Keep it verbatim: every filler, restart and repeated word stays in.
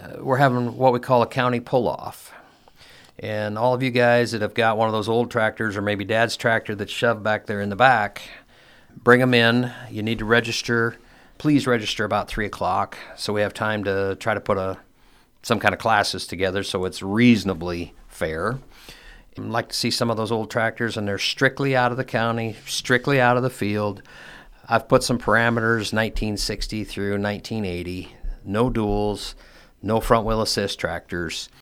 we're having what we call a county pull-off. And all of you guys that have got one of those old tractors or maybe Dad's tractor that's shoved back there in the back, bring them in. You need to register. Please register about three o'clock so we have time to try to put a some kind of classes together so it's reasonably fair. I'd like to see some of those old tractors, and they're strictly out of the county, strictly out of the field. I've put some parameters, nineteen sixty through nineteen eighty, no duals, no front wheel assist tractors.